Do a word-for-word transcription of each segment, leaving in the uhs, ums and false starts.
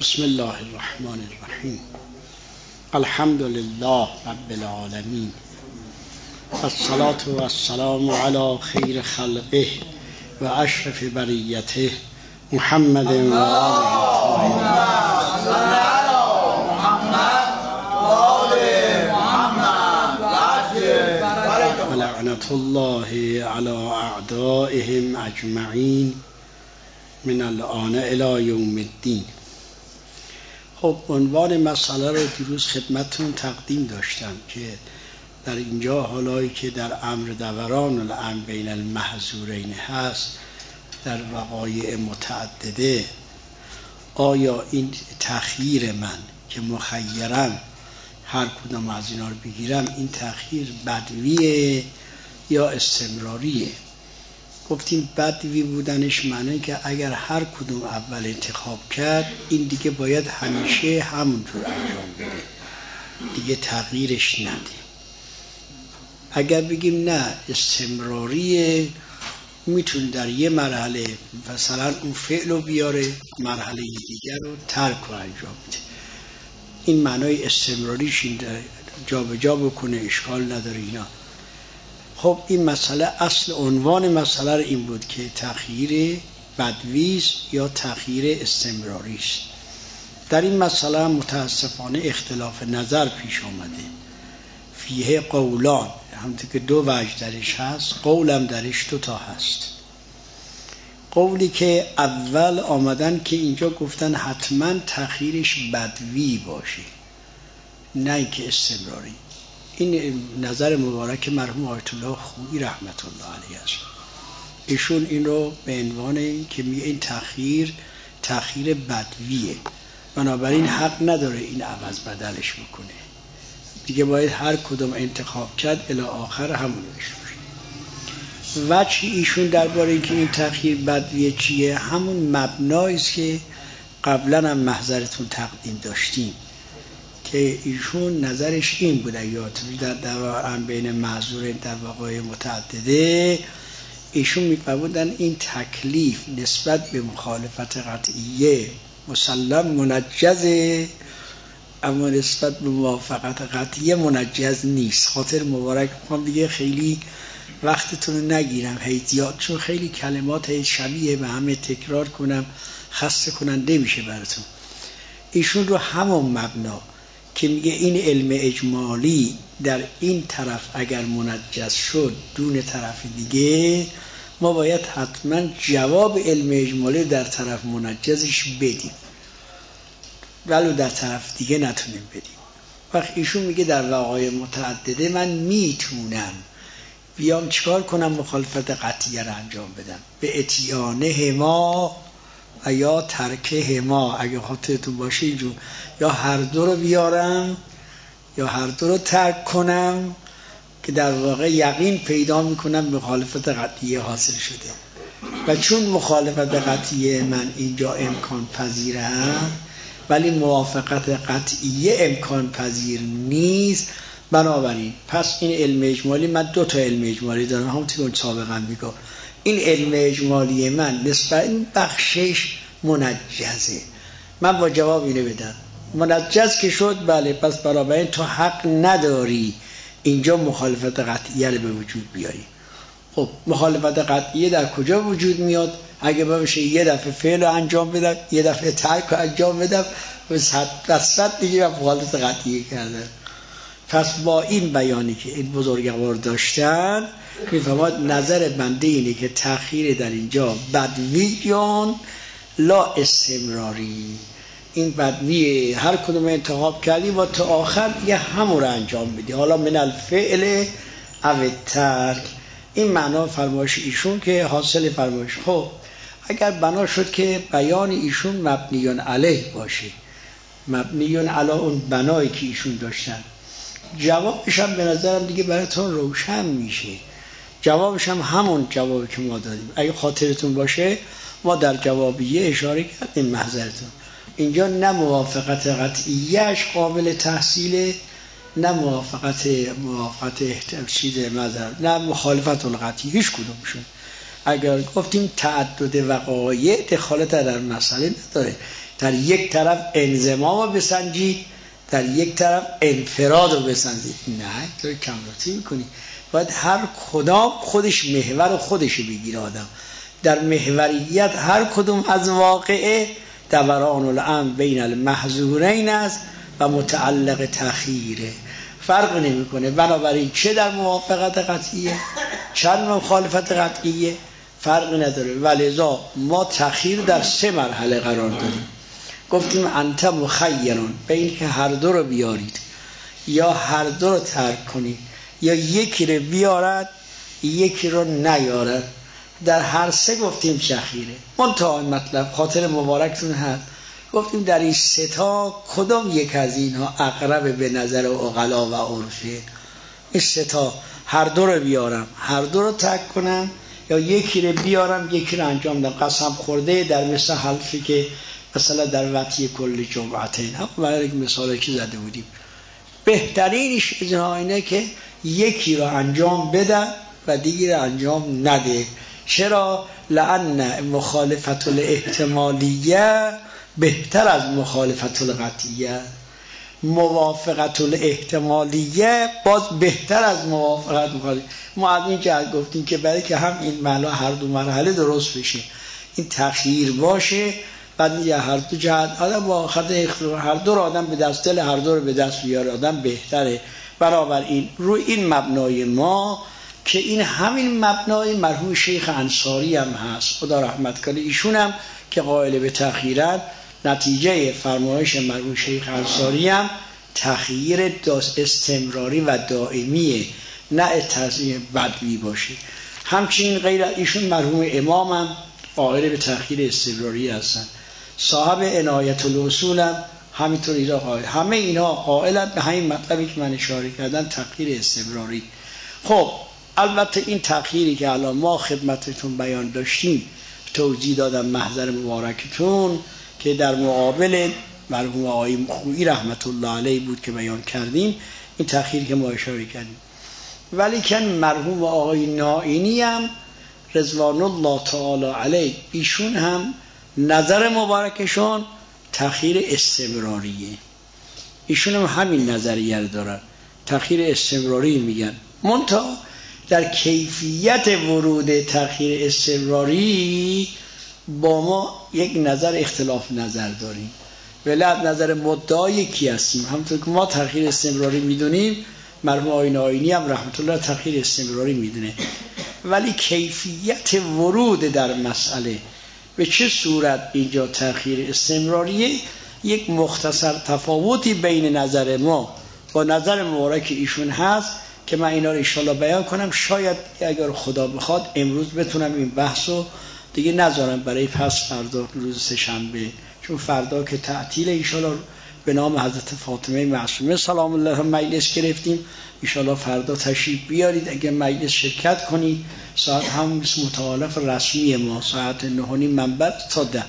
بسم الله الرحمن الرحیم. الحمد لله رب العالمین، الصلاة و السلام علی خیر خلقه و اشرف بریته محمد و آله و لعنت الله علی اعدائهم اجمعین من الآن الی یوم الدین. خب عنوان مسئله رو دیروز خدمتتون تقدیم داشتم که در اینجا حالایی که در امر دوران الامر بین المحظورین هست در وقایع متعدده، آیا این تأخیر من که مخیرم هر کدام از اینا رو بگیرم، این تأخیر بدویه یا استمراریه؟ گفتیم بدوی بودنش معنی که اگر هر کدوم اول انتخاب کرد این دیگه باید همیشه همونجور انجام بده، دیگه تغییرش نده. اگر بگیم نه استمراریه، میتونه در یه مرحله مثلا اون فعل رو بیاره، مرحله دیگر رو ترک و انجام بده. این معنای استمراریش این جا به جا بکنه، اشکال نداره اینا. خب این مسئله، اصل عنوان مسئله رو این بود که تأخیر بدویست یا تأخیر استمراری است. در این مسئله متاسفانه اختلاف نظر پیش آمده. فیه قولان، همونطور که دو وجه درش هست، قولم درش دو تا هست. قولی که اول آمدن که اینجا گفتن حتما تأخیرش بدوی باشه، نه اینکه استمراری. این نظر مبارک مرحوم آیت الله خویی رحمت الله علیه است. ایشون این رو به عنوان که می این تأخیر تأخیر بدویه، بنابراین حق نداره این عوض بدلش بکنه، دیگه باید هر کدوم انتخاب کرد الی آخر همونش باشه. وجه ایشون درباره اینکه این تأخیر بدویه چیه، همون مبنایی است که قبلا هم محضرتون تقدیم داشتیم که ایشون نظرش این بوده، یادتون در دوران بین معذورین در وقایع متعدده ایشون می‌فرمودن این تکلیف نسبت به مخالفت قطعیه مسلم منجزه، اما نسبت به موافقت قطعیه منجز نیست. خاطر مبارک می‌خوام دیگه خیلی وقتتون رو نگیرم، هی زیاد، چون خیلی کلمات هی شبیه به همه تکرار کنم خسته کننده میشه براتون. ایشون رو همون مبنا که میگه این علم اجمالی در این طرف اگر منجز شد دون طرف دیگه، ما باید حتما جواب علم اجمالی در طرف منجزش بدیم، ولو در طرف دیگه نتونیم بدیم. وقت ایشون میگه در وقایع متعدده من میتونم بیام چیکار کنم؟ مخالفت قطعیه رو انجام بدم به اتیانه ما و یا ترکه ما. اگه خاطرتون باشه اینجور یا هر دو رو بیارم یا هر دو رو ترک کنم، که در واقع یقین پیدا میکنم مخالفت قطعیه حاصل شده. و چون مخالفت قطعیه من اینجا امکان پذیره ولی موافقت قطعیه امکان پذیر نیست، بنابراین پس این علم اجمالی، من دو تا علم اجمالی دارم همونطور که سابقا میگم، این علم اجمالی من نسبت این بخشش منجزه، من با جواب اینو بدم منجز که شد، بله پس بنابراین تو حق نداری اینجا مخالفت قطعیه رو به وجود بیاری. خب مخالفت قطعیه در کجا وجود میاد؟ اگه باشه یه دفعه فعل رو انجام بدم، یه دفعه ترک رو انجام بدم، صد دیگه مخالفت قطعیه کردن. پس با این بیانی که این بزرگوار داشتن میفهمد نظر بنده اینه که تأخیر در اینجا بدویون لا استمراری. این بدویه، هر کدوم انتخاب کردی و تا آخر یه همون رو انجام بدی، حالا من الفعل او ترک. این معنا فرمایش ایشون که حاصل فرمایش. خب اگر بنا شد که بیان ایشون مبنیون علیه باشه، مبنیون علی اون بنایی که ایشون داشتن، جوابش هم به نظرم دیگه براتون روشن میشه. جوابش هم همون جوابی که ما دادیم. اگه خاطرتون باشه ما در جوابیه اشاره کردیم محضرتون، اینجا نه موافقت قطعیهش قابل تحصیله، نه موافقت موافقت احتمال مذهب، نه مخالفت القطعی، هیچ کدوم شد. اگر گفتیم تعدد وقایع دخالت در مسئله نداره، در یک طرف انضمام رو بسنجید، در یک طرف انفراد رو بسنجید. نه تو کمراتی میکنی. باید هر کدام خودش محور خودش بگیره آدم. در محوریت هر کدوم از واقعه دوران الامر بین المحظورین است و متعلق تأخیره، فرق نمیکنه. بنابراین چه در موافقت قطعیه چه در مخالفت قطعیه فرق نداره. ولذا ما تأخیر در سه مرحله قرار دادیم. گفتیم انت مخیرون، بین که هر دو رو بیارید یا هر دو رو ترک کنید، یا یکی رو بیارد یکی رو نیارد. در هر سه گفتیم تأخیره. منتها مطلب خاطر مبارکتون هست، گفتیم در این سه تا کدام یک از اینها اقرب به نظر عقلا و عرفه؟ این سه تا هر دو رو بیارم هر دو رو ترک کنم، یا یکی رو بیارم یکی رو انجام دم. قسم خورده در مثل حلفی که مثلا در وطی کل جمعتین هم برای یک مثالی که زده بودیم، بهترینش اینه که یکی رو انجام بده و دیگری رو انجام نده. چرا؟ لأن مخالفت الاحتمالیه بهتر از مخالفت القطعیه. موافقت الاحتمالیه باز بهتر از موافقت مخالفت. ما از این جهت گفتیم که برای که هم این مرحله هر دو مرحله درست بشه، این تأخیر باشه، بعد یه هر دو جهت آدم با خاطر هر دو رو آدم به دست دل هر دو رو به دست بیاره آدم بهتره. بنابراین روی این مبنای ما که این همین مبنای مرحوم شیخ انصاری هم هست، خدا رحمت کنه، ایشون هم که قائل به تأخیرن، نتیجه فرمایش مرحوم شیخ انصاری هم تأخیر استمراری و دائمیه، نه تأخیر بدوی باشه. همچنین غیر ایشون مرحوم امام هم قائل به تأخیر استمراری هستن، صاحب عنایت الاصول هم همینطور اینا قائل، همه اینا قائلن به همین مطلبی که من اشاره کردم، تأخیر استمراری. خب البته این تأخیری که الان ما خدمتتون بیان داشتیم توضیح دادم محضر مبارکتون که در مقابل مرحوم آقای مخویی رحمت الله علیه بود که بیان کردیم، این تأخیری که ما اشاره کردیم. ولی که مرحوم آقای نائینی هم رضوان الله تعالی علیه، ایشون هم نظر مبارکشون تأخیر استمراریه. ایشون هم همین نظریه دارن، تأخیر استمراری میگن. منتها در کیفیت ورود تأخیر استمراری با ما یک نظر اختلاف نظر داریم. ولی از نظر مدعا یکی هستیم. همونطور که ما تأخیر استمراری میدونیم، مرحوم آقای نائینی هم رحمت الله تأخیر استمراری میدونه. ولی کیفیت ورود در مسئله به چه صورت اینجا تأخیر استمراریه، یک مختصر تفاوتی بین نظر ما با نظر مبارک ایشون هست که من اینا رو انشالله بیان کنم. شاید اگر خدا بخواد امروز بتونم این بحثو دیگه نذارم برای پس فردا روز سه‌شنبه، چون فردا که تعطیل انشالله به نام حضرت فاطمه معصومه سلام الله مجلس گرفتیم. انشالله فردا تشریف بیارید، اگر مجلس شرکت کنید ساعت هم مثل متعارف رسمی ما ساعت نه و نیم منبر تا ده.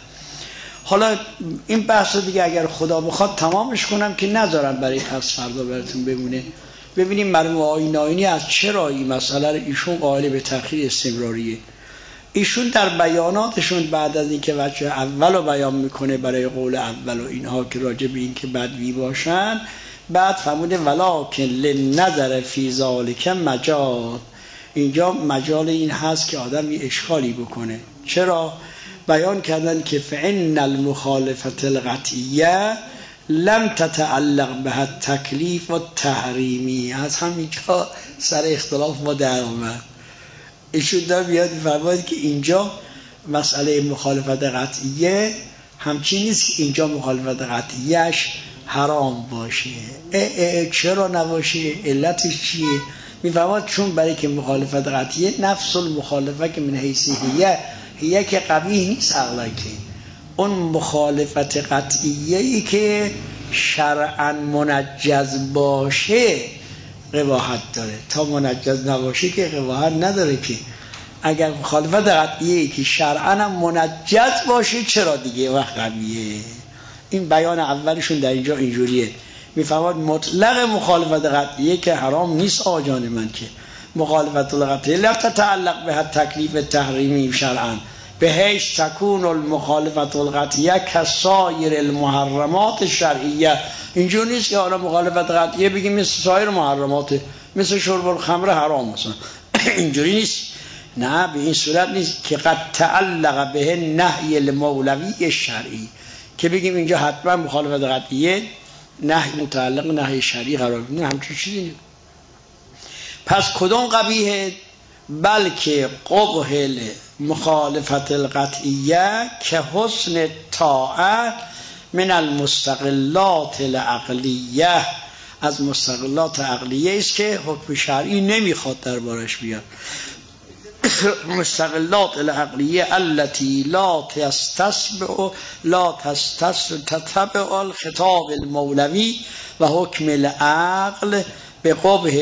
حالا این بحث دیگه اگر خدا بخواد تمامش کنم که نذارم برای پس فردا براتون بمونه. ببینیم مرحوم آقای نائینی از چرا این مسئله رو ایشون قائل به تأخیر استمراریه. ایشون در بیاناتشون بعد از اینکه وجه اول رو بیان میکنه برای قول اول و اینها که راجع به این که بدوی باشن، بعد فرموده ولکن للنظر فی ذلک مجال. اینجا مجال این هست که آدم یه اشکالی بکنه. چرا؟ بیان کردن که فإن المخالفت القطعیه لم تتعلق به تکلیف و تحریمی. از همینجا سر اختلاف ما در آمد. ایشون دار بیاد فرماید که اینجا مسئله مخالفت قطعیه همچین نیست که اینجا مخالفت قطعیش حرام باشه. اه اه چرا نباشه؟ علتش چیه؟ میفرماد چون برای که مخالفت قطعیه نفس المخالفه که من حیثی هیه هیه که قبیح نیست عقلا، که اون مخالفت قطعیه‌ای که شرعاً منجز باشه قباحت داره، تا منجز نباشه که قباحت نداره. که اگر مخالفت قطعیه‌ای که شرعاً منجز باشه چرا دیگه وقت قبیحه؟ این بیان اولشون در اینجا اینجوریه. میفهمد مطلق مخالفت قطعیه که حرام نیست آجان من، که مخالفت قطعیه لا تتعلق به تکلیف تحریمی شرعاً، بهش تکون المخالفت القطعیه کسایر المحرمات شرعیه. اینجور نیست که حالا مخالفت قطعیه بگیم مثل سایر محرمات، مثل شرب الخمر حرام مثلا. اینجوری نیست، نه به این صورت نیست که قد تعلق به نهی المولوی شرعی، که بگیم اینجا حتما مخالفت قطعیه نهی متعلق نهی شرعی قرار بگیره، همچین چیزی نیست. پس کدوم قبیحه؟ بلکه قبح مخالفت القطعیه که حسن طاعت من المستقلات العقلیه، از مستقلات عقلیه است که حکم شرعی نمیخواد دربارش بیاد. مستقلات العقلیه التي لا تستتبع لا تستتبع الخطاب المولوی و حکم العقل به قبح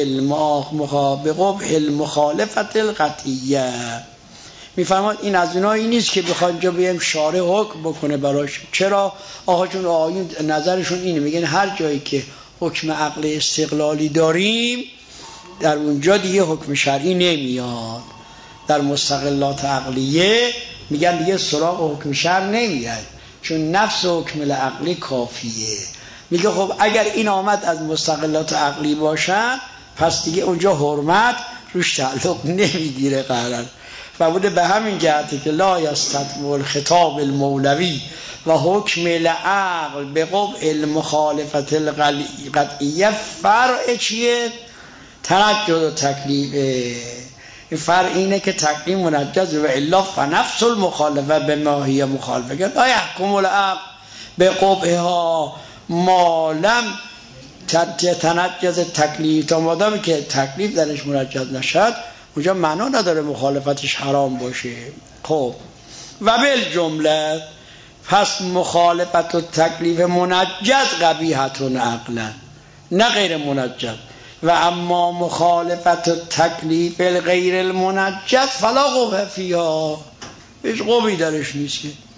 المخالفت القطعیه. میفرماد این از اونایی نیست که بخواد اینجا بیم شارع حکم بکنه براش. چرا؟ آقا چون آیون نظرشون اینه، میگن هر جایی که حکم عقل استقلالی داریم در اونجا دیگه حکم شرعی نمیاد. در مستقلات عقلیه میگن دیگه سراغ حکم شرع نمیاد، چون نفس حکم العقلی کافیه. میگه خب اگر این آمد از مستقلات عقلی باشن پس دیگه اونجا حرمت روش تعلق نمیگیره قرار. و بوده به همین جهته که لا یستتبع الخطاب المولوی و حکم العقل به قبح المخالفت القطعیه. فرع چیه؟ تنجز و تکلیفه. این فرع اینه که تکلیف منجز و الا فنفس المخالفه به ما هی مخالفه. لا یحکم العقل به قبحها ما لم تنجز تکلیف، تا مادامی که تکلیف درش منجز نشد اونجا معنا نداره مخالفتش حرام باشه. خب و بالجمله پس مخالفت و تکلیف منجز قبیحتون عقلا، نه غیر منجز. و اما مخالفت و تکلیف غیر المنجز فلا قبح فیها، هیچ قبحی درش نیست.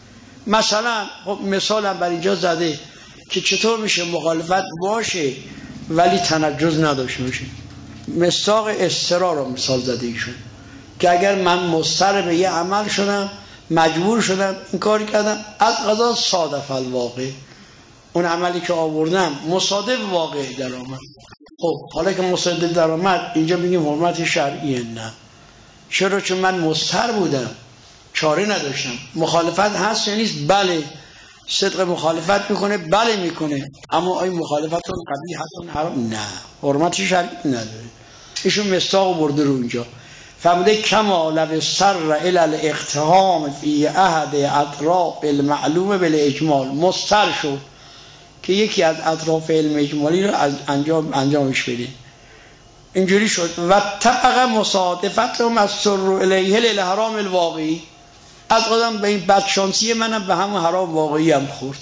مثلا خب مثلا بر اینجا زده که چطور میشه مخالفت باشه ولی تنجز نداشته باشه. مصداق استرار رو مثال زده ایشون که اگر من مضطر به یه عمل شدم، مجبور شدم این کاری کردم، از قضا صادف الواقع، اون عملی که آوردم مصادف واقع در آمد. خب حالا که مصادف در آمد اینجا بگیم حرمت شرعیه؟ نه. چرا؟ چون من مضطر بودم، چاره نداشتم. مخالفت هست یا نیست؟ بله. صدق مخالفت میکنه؟ بله میکنه. اما آیا مخالفتون قبیحتون حرام؟ نه، حرمت شرعی نداره. ایشون مصداق برده رو اینجا فرموده کما لو سر الی الاقتحام فی احد اطراف المعلوم بالاجمال، مضطر شد که یکی از اطراف علم اجمالی رو از انجام انجامش بده، اینجوری شد. و اتفق مصادفت و مسر الیه للحرام الواقعی، از قدم به این بدشانسی منم به همون حرام واقعی هم خورد.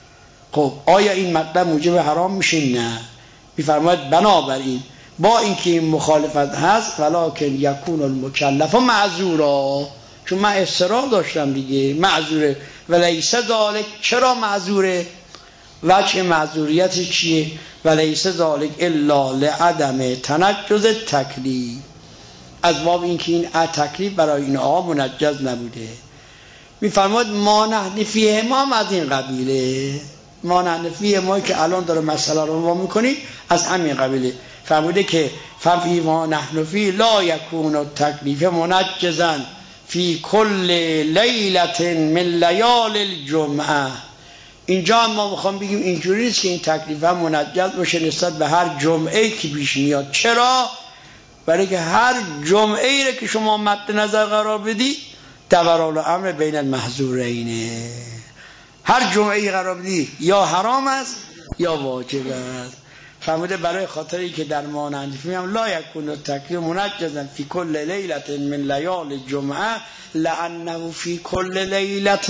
خب آیا این مطلب موجب حرام میشه؟ نه. میفرماید بنابراین با اینکه این مخالفت هست ولکن یکون المکلف معذورا، چون من اصرار داشتم دیگه، معذوره. ولیس ذالک، چرا معذوره؟ وجه معذوریت چیه؟ ولیس ذالک الا لعدم تنجز تکلیف، از باب اینکه این تکلیف برای این آقا منجز نبوده. میفرماید ما نحن فیه ما از این قبیله، ما نحن فیه ما که الان داره مسئله رو ما میکنیم از همین قبیله. فرموده که ففی ما نحن فی لا یکون التکلیف منجزا فی کل لیلت من لیال الجمعه. اینجا ما میخوام بگیم اینجوری نیست که این تکلیف هم منجز باشه نسبت به هر جمعه که پیش میاد. چرا؟ برای که هر جمعه ای رو که شما مد نظر قرار بدی دوران امر بین المحظورینه، هر جمعه ای قرار بدی یا حرام است یا واجب است. فرموده برای خاطری که در مانند میگم لا یکون التکلیف منجزا فی کل لیلت من لیال الجمعه لانه فی کل لیلت،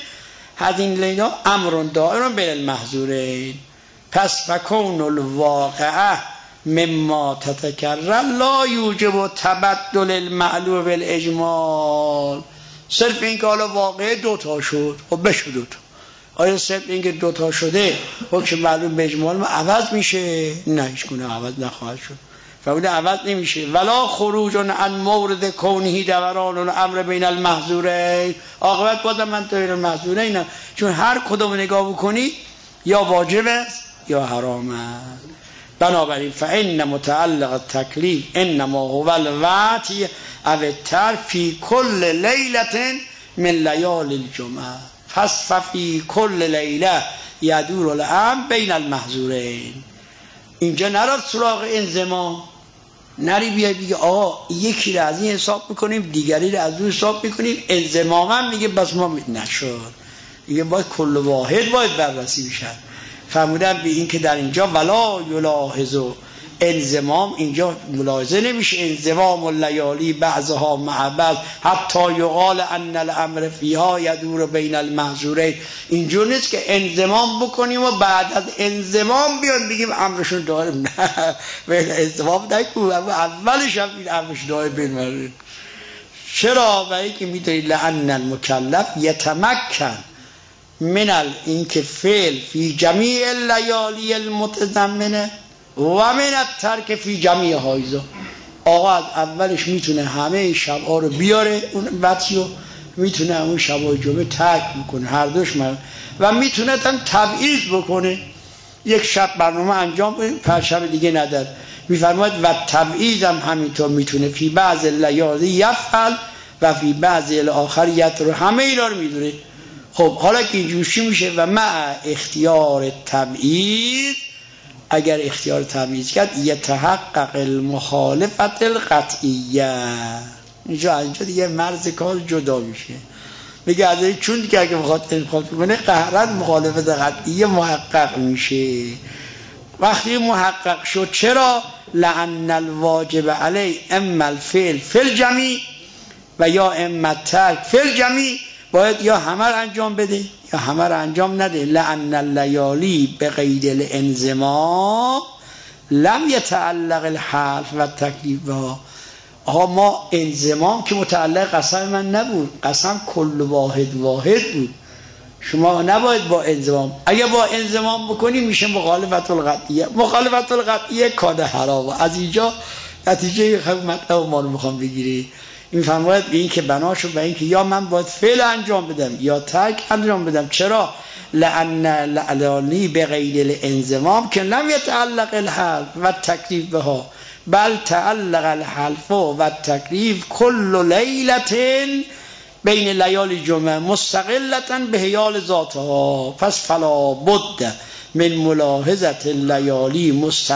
هذین لیلا امر دائر بین المحظورین. پس فکون الواقعه مما تتکرر لا یوجب تبدل المعلوم بالاجمال. صرف این که حالا واقعه دوتا شد، خب بشه دوتا، آیا صرف این که دوتا شده حکم معلوم به اجمال ما عوض میشه؟ نه، هیچ گونه عوض نخواهد شد. فرموده عوض نمیشه. ولا خروج عن مورد کونه دوران الامر بین المحظورین، عاقبت بازم من بین المحظورین، چون هر کدوم نگاه بکنی یا واجب است یا حرام است. بنابراین فإن متعلق التکلیف انما هو الوقتی او الترک فی کل لیلة من لیال الجمعه، پس ففی کل لیله یدور الامر بین المحظورین. اینجا نرفت سراغ انضمام، نری بیای بگی آقا یکی را از این حساب میکنیم دیگری را از اون حساب میکنیم، انضماما میگه بس ما نشد، میگه باید کل واحد باید بررسی بشن. فرمودن به این که در اینجا ولا یلاحظو انضمام، اینجا ملاحظه نمیشه انضمام اللیالی بعضها مع بعض حتی یقال ان الامر فیها یدور بین المحظورین. اینجور نیست که انضمام بکنیم و بعد از انضمام بیان بگیم امرشون داریم، نه بین انضمام نکنیم، اولش هم این امرش داره بین. چرا؟ و اینکه میدونید لأن المکلف یتمکن من اینکه فعل فی جمیع اللیالی المتضمنه و من الترک فی جمیع حایزا. آقا از اولش میتونه همه شبها رو بیاره اون وقتیو، میتونه اون شبای جمعه ترک بکنه، هر دوش من و میتونه تن تبعیض بکنه، یک شب برنامه انجام بده پر شب دیگه نداره. میفرماید و تبعیض هم همینطور میتونه فی بعض اللیالی یفعل و فی بعض الاخر یترک، همه اینا رو میدونه. خب حالا که اینجوری میشه و مع اختیار تبعیض، اگر اختیار تبعیض کرد یتحقق المخالفت القطعیه. اینجا اینجا دیگه مرز کار جدا میشه، میگه از چون دیگه اگه بخواد انتخاب کنه قهرن مخالفت قطعیه محقق میشه. وقتی محقق شد چرا؟ لأن الواجب علی اما الفعل فی الجمیع و یا اما الترک فی الجمیع، باید یا همه رو انجام بده یا همه رو انجام نده. لأن اللیالی به قید الانضمام لم یتعلق الحلف و تکلیف ها. آها ما انضمام که متعلق قسم من نبود، قسم کل واحد واحد بود، شما نباید با انضمام، اگه با انضمام بکنی میشه مخالفت القطعیه. مخالفت القطعیه کاد حرام. از اینجا نتیجه مطلب ما رو میخوام بگیری. این فرماید به این که بناشو به این که یا من باید فعل انجام بدم یا ترک انجام بدم. چرا؟ لأن اللیالی به غیر الانضمام که لم یتعلق الحلف و تکلیف بها بل تعلق الحلف و تکلیف کل لیلة بین لیال جمعه مستقلتا به حیال ذاتها. پس فلا بد من ملاحظت اللیالی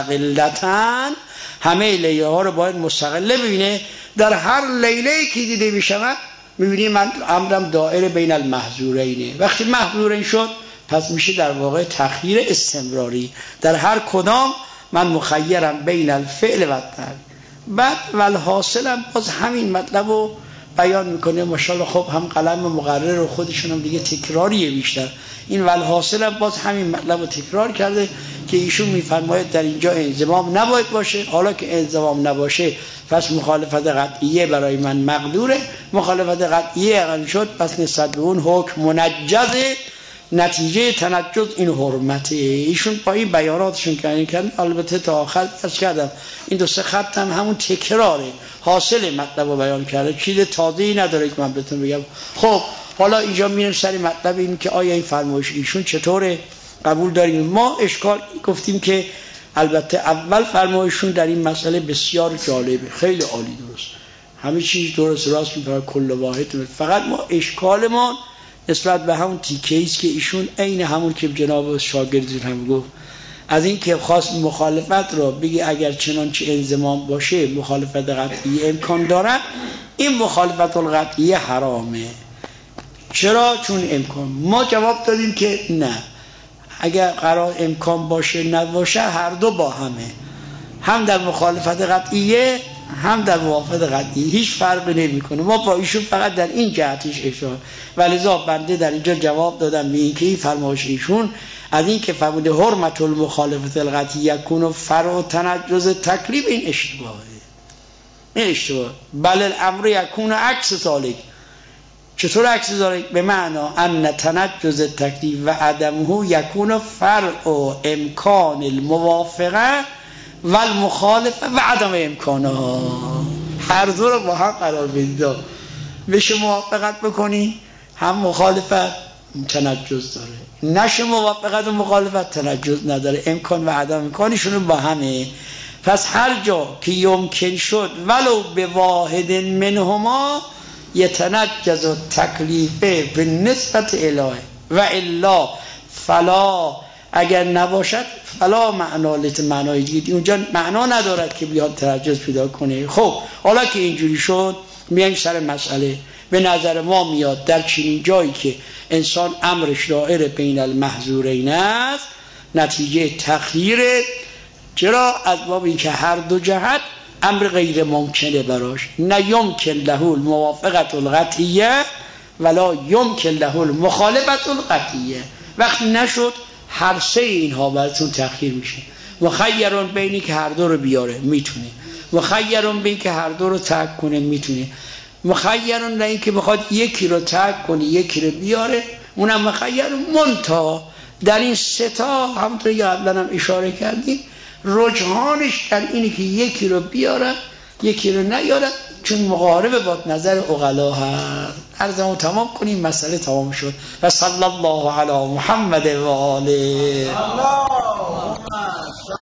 مستقلتا، همه لیله ها رو باید مستقله ببینه. در هر لیله که دیده میشود میبینی من امرم دائره بین المحظورینه. وقتی محظورین شد پس میشه در واقع تخییر استمراری، در هر کدام من مخیرم بین الفعل و الترک. بعد والحاصلم باز همین مطلب رو بیان میکنه ماشاءالله. خب هم قلم مقرر و خودشون هم دیگه تکراریه بیشتر. این والحاصلم باز همین مطلب رو تکرار کرده که ایشون میفرماید در اینجا انضمام نباید باشه. حالا که انضمام نباشه پس مخالفت قطعیه برای من مقدوره. مخالفت قطعیه اقل شد پس نسبت به اون حکم منجزه، نتیجه تنجز این حرمته. ایشون با این بیاناتشون کردن، البته تا آخر از کردم این دو سه خط هم همون تکراره، حاصل مطلب رو بیان کرده، چیز تازه‌ای نداره که من بهتون بگم. خب حالا اینجا میریم سر مطلب این که آیا این فرمایش ایشون چطوره قبول داریم. ما اشکال گفتیم که البته اول فرمایشون در این مسئله بسیار جالبه، خیلی عالی، درست، همه چیز درست راست میفهمه کل واحد. فقط ما اشکال ما نسبت به همون تیکه است که ایشون عین همون که جناب شاگردی هم گفت، از این که خاص مخالفت رو بگی اگر چنانچه انضمام باشه مخالفت قطعی امکان داره، این مخالفت القطعی حرامه. چرا؟ چون امکان. ما جواب دادیم که نه، اگر قرار امکان باشه نباشه هر دو با همه، هم در مخالفت قطعیه هم در موافقت قطعی، هیچ فرقی نمیکنه. ما با ایشون فقط در این جهتش اشاره، ولذا بنده در اینجا جواب دادم به این که این فرمایش ایشون از این که فرموده حرمت المخالفت القطعی یکون فرع تنجز تکلیف، این اشتباهه، این اشتباه. بل الامر یکون عکس ذالک. چطور عکس ذالک؟ به معنا ان تنجز تکلیف و عدمه یکون فرع امکان الموافقه و المخالفه و عدم امکانه، هر دو رو با هم قرار بدید. بشه موافقت بکنی هم مخالفت تنجز داره، نشه موافقت و مخالفت تنجز نداره، امکان و عدم امکانشون رو با همه. پس هر جا که یمکن شد ولو به واحد منهما یتنجز و تکلیفه به نسبت الهه و الا فلا، اگر نباشد فلا معنا لت معنای دیگه اونجا معنا ندارد که بیاد تنجز پیدا کنه. خب حالا که اینجوری شد میایم سر مسئله. به نظر ما میاد در چنین جایی که انسان امرش دائر بین المحظورین است نتیجه تخییره. چرا؟ از باب این که هر دو جهت امر غیر ممکنه براش، نه یمکن له الموافقت القطعیه ولا یمکن له المخالفت القطعیه. وقتی نشد هر سه اینها براتون تخییر میشه. مخیرون بینی که هر دو رو بیاره میتونه، مخیرون بین که هر دو رو ترک کنه میتونه، مخیرون نه این که بخواد یکی رو ترک کنه یکی رو بیاره اونم مخیرون. منتها در این سه تا همونطور که قبلا هم اشاره کردیم رجحانش در اینه که یکی رو بیاره یکی رو نیاره، چون مقاربه با نظر عقلا هست. عرضمو تمام کنیم، مسئله تمام شد. و صلی الله علی محمد و آله.